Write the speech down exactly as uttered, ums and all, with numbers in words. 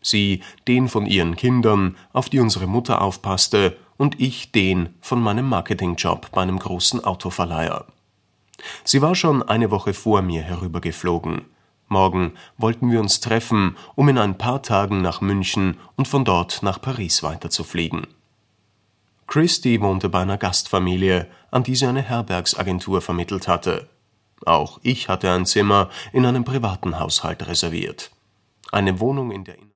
Sie den von ihren Kindern, auf die unsere Mutter aufpasste, und ich den von meinem Marketingjob bei einem großen Autoverleiher. Sie war schon eine Woche vor mir herübergeflogen. Morgen wollten wir uns treffen, um in ein paar Tagen nach München und von dort nach Paris weiterzufliegen. Christy wohnte bei einer Gastfamilie, an die sie eine Herbergsagentur vermittelt hatte. Auch ich hatte ein Zimmer in einem privaten Haushalt reserviert. Eine Wohnung in der